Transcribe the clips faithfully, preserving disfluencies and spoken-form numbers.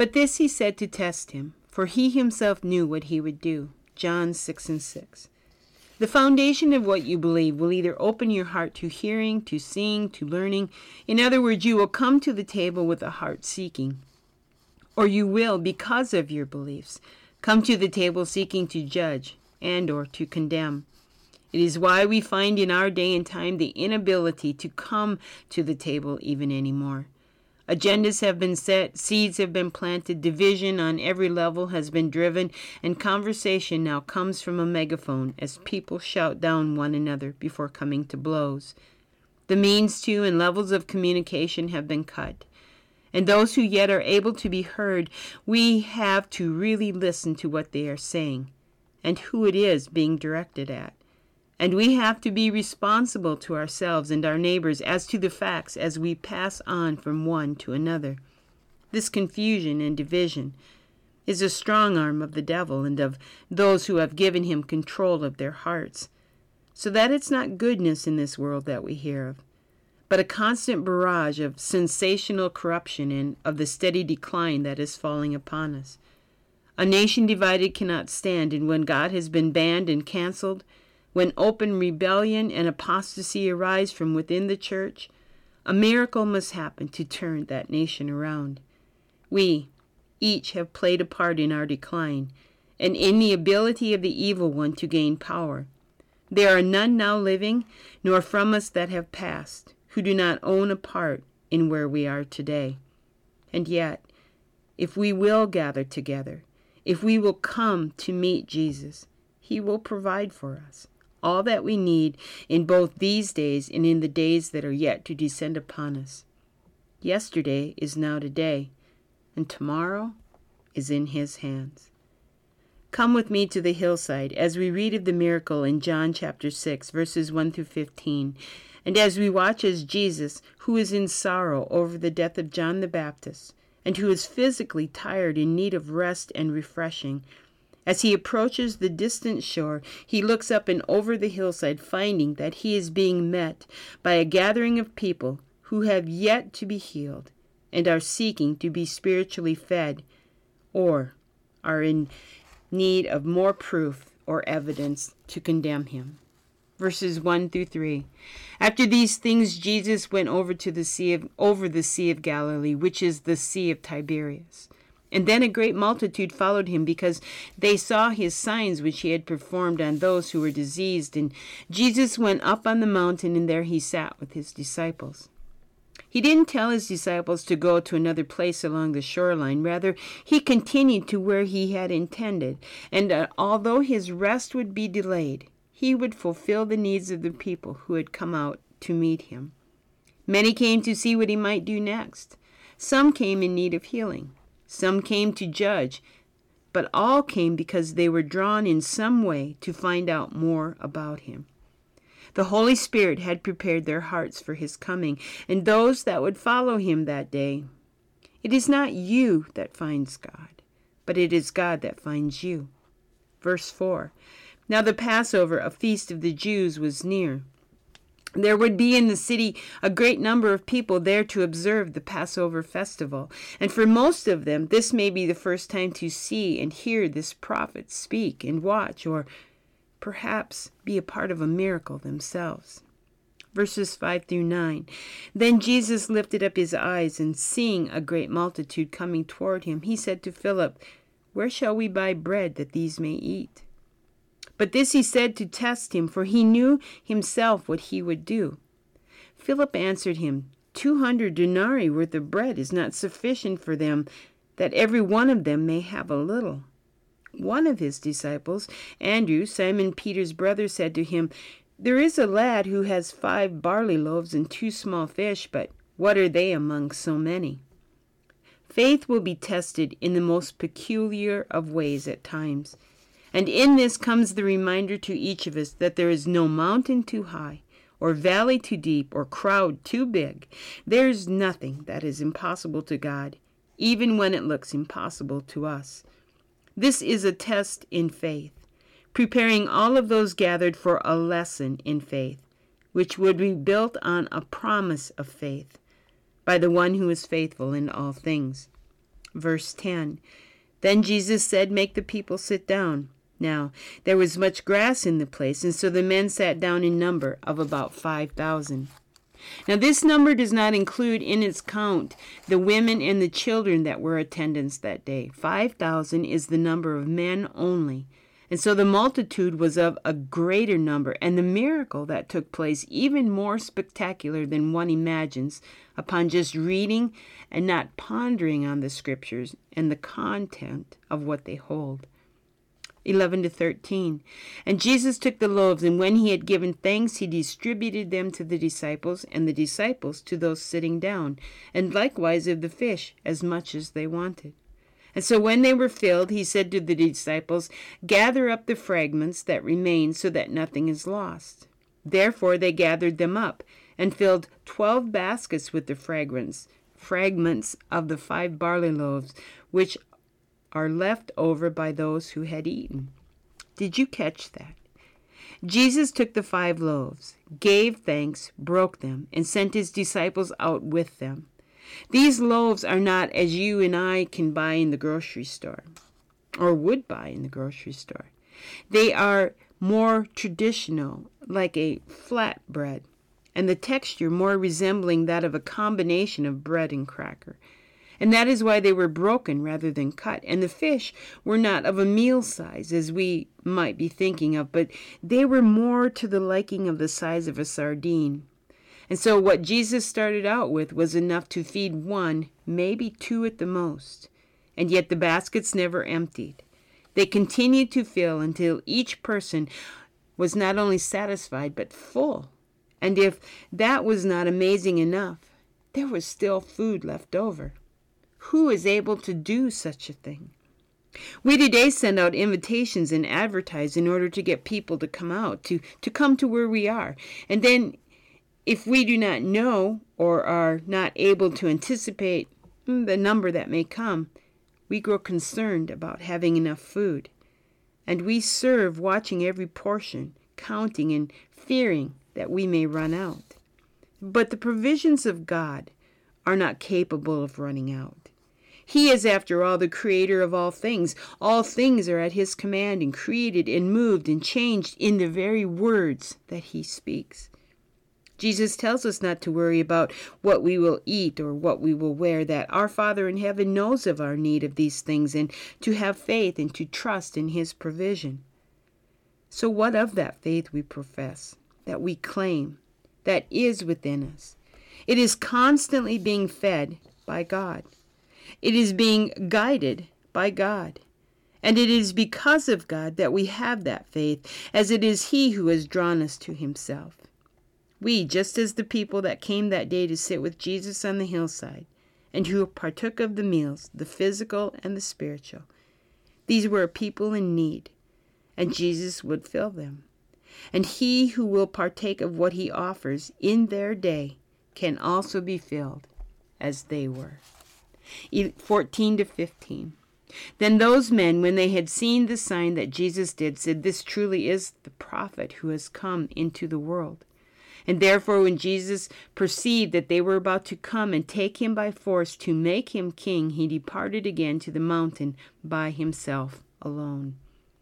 But this he said to test him, for he himself knew what he would do. John six and six. The foundation of what you believe will either open your heart to hearing, to seeing, to learning. In other words, you will come to the table with a heart seeking. Or you will, because of your beliefs, come to the table seeking to judge and or to condemn. It is why we find in our day and time the inability to come to the table even anymore. Agendas have been set, seeds have been planted, division on every level has been driven, and conversation now comes from a megaphone as people shout down one another before coming to blows. The means to and levels of communication have been cut. And those who yet are able to be heard, we have to really listen to what they are saying and who it is being directed at. And we have to be responsible to ourselves and our neighbors as to the facts as we pass on from one to another. This confusion and division is a strong arm of the devil and of those who have given him control of their hearts, so that it's not goodness in this world that we hear of, but a constant barrage of sensational corruption and of the steady decline that is falling upon us. A nation divided cannot stand, and when God has been banned and canceled, when open rebellion and apostasy arise from within the church, a miracle must happen to turn that nation around. We each have played a part in our decline, and in the ability of the evil one to gain power. There are none now living, nor from us that have passed, who do not own a part in where we are today. And yet, if we will gather together, if we will come to meet Jesus, he will provide for us all that we need in both these days and in the days that are yet to descend upon us. Yesterday is now today, and tomorrow is in his hands. Come with me to the hillside as we read of the miracle in John chapter six, verses one through fifteen, and as we watch as Jesus, who is in sorrow over the death of John the Baptist, and who is physically tired in need of rest and refreshing, as he approaches the distant shore, he looks up and over the hillside, finding that he is being met by a gathering of people who have yet to be healed and are seeking to be spiritually fed, or are in need of more proof or evidence to condemn him. Verses one through three. After these things, Jesus went over to the sea of over the Sea of Galilee, which is the Sea of Tiberias. And then a great multitude followed him, because they saw his signs which he had performed on those who were diseased. And Jesus went up on the mountain, and there he sat with his disciples. He didn't tell his disciples to go to another place along the shoreline. Rather, he continued to where he had intended. And uh, although his rest would be delayed, he would fulfill the needs of the people who had come out to meet him. Many came to see what he might do next. Some came in need of healing. Some came to judge, but all came because they were drawn in some way to find out more about him. The Holy Spirit had prepared their hearts for his coming, and those that would follow him that day. It is not you that finds God, but it is God that finds you. Verse four. Now the Passover, a feast of the Jews, was near. There would be in the city a great number of people there to observe the Passover festival, and for most of them this may be the first time to see and hear this prophet speak and watch, or perhaps be a part of a miracle themselves. Verses five through nine. Then Jesus lifted up his eyes, and seeing a great multitude coming toward him, he said to Philip, "Where shall we buy bread that these may eat?" But this he said to test him, for he knew himself what he would do. Philip answered him, Two hundred denarii worth of bread is not sufficient for them, that every one of them may have a little. One of his disciples, Andrew, Simon Peter's brother, said to him, There is a lad who has five barley loaves and two small fish, but what are they among so many? Faith will be tested in the most peculiar of ways at times. And in this comes the reminder to each of us that there is no mountain too high, or valley too deep, or crowd too big. There is nothing that is impossible to God, even when it looks impossible to us. This is a test in faith, preparing all of those gathered for a lesson in faith, which would be built on a promise of faith by the one who is faithful in all things. Verse ten. Then Jesus said, "Make the people sit down." Now, there was much grass in the place, and so the men sat down in number of about five thousand. Now, this number does not include in its count the women and the children that were attendants that day. five thousand is the number of men only. And so the multitude was of a greater number, and the miracle that took place even more spectacular than one imagines upon just reading and not pondering on the scriptures and the content of what they hold. eleven to thirteen. And Jesus took the loaves, and when he had given thanks, he distributed them to the disciples, and the disciples to those sitting down, and likewise of the fish, as much as they wanted. And so when they were filled, he said to the disciples, "Gather up the fragments that remain, so that nothing is lost." Therefore they gathered them up, and filled twelve baskets with the fragrance, fragments of the five barley loaves, which are left over by those who had eaten. Did you catch that? Jesus took the five loaves, gave thanks, broke them, and sent his disciples out with them. These loaves are not as you and I can buy in the grocery store, or would buy in the grocery store. They are more traditional, like a flat bread, and the texture more resembling that of a combination of bread and cracker. And that is why they were broken rather than cut. And the fish were not of a meal size, as we might be thinking of, but they were more to the liking of the size of a sardine. And so what Jesus started out with was enough to feed one, maybe two at the most. And yet the baskets never emptied. They continued to fill until each person was not only satisfied, but full. And if that was not amazing enough, there was still food left over. Who is able to do such a thing? We today send out invitations and advertise in order to get people to come out, to, to come to where we are. And then if we do not know or are not able to anticipate the number that may come, we grow concerned about having enough food. And we serve watching every portion, counting and fearing that we may run out. But the provisions of God are not capable of running out. He is, after all, the creator of all things. All things are at his command and created and moved and changed in the very words that he speaks. Jesus tells us not to worry about what we will eat or what we will wear, that our Father in heaven knows of our need of these things, and to have faith and to trust in his provision. So what of that faith we profess, that we claim, that is within us? It is constantly being fed by God. It is being guided by God. And it is because of God that we have that faith, as it is he who has drawn us to himself. We, just as the people that came that day to sit with Jesus on the hillside, and who partook of the meals, the physical and the spiritual, these were a people in need, and Jesus would fill them. And he who will partake of what he offers in their day can also be filled as they were. fourteen to fifteen. Then those men, when they had seen the sign that Jesus did, said, "This truly is the prophet who has come into the world." And therefore when Jesus perceived that they were about to come and take him by force to make him king, he departed again to the mountain by himself alone.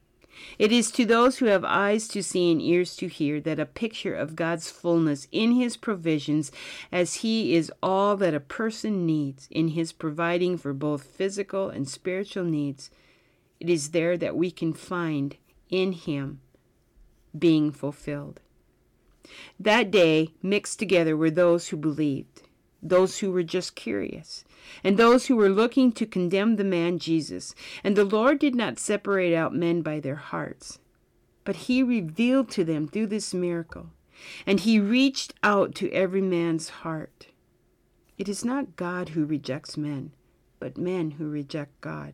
It is to those who have eyes to see and ears to hear that a picture of God's fullness in his provisions, as he is all that a person needs in his providing for both physical and spiritual needs, it is there that we can find in him being fulfilled. That day mixed together were those who believed, those who were just curious, and those who were looking to condemn the man Jesus. And the Lord did not separate out men by their hearts, but he revealed to them through this miracle, and he reached out to every man's heart. It is not God who rejects men, but men who reject God.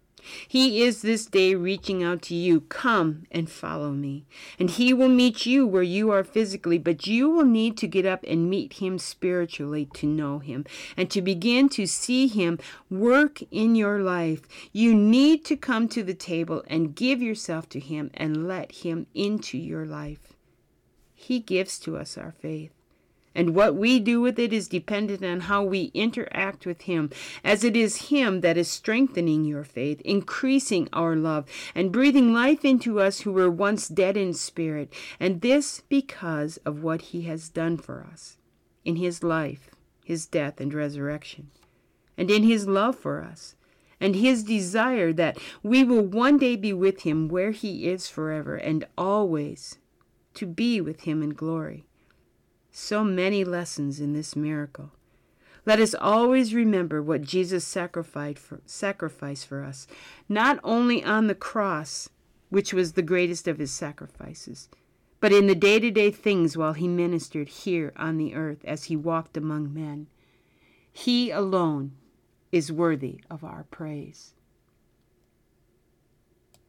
He is this day reaching out to you. Come and follow me. And he will meet you where you are physically, but you will need to get up and meet him spiritually to know him and to begin to see him work in your life. You need to come to the table and give yourself to him and let him into your life. He gives to us our faith. And what we do with it is dependent on how we interact with Him, as it is Him that is strengthening your faith, increasing our love, and breathing life into us who were once dead in spirit, and this because of what He has done for us in His life, His death, and resurrection, and in His love for us, and His desire that we will one day be with Him where He is forever and always, to be with Him in glory. So many lessons in this miracle. Let us always remember what Jesus sacrificed for, sacrificed for us, not only on the cross, which was the greatest of His sacrifices, but in the day-to-day things while He ministered here on the earth as He walked among men. He alone is worthy of our praise.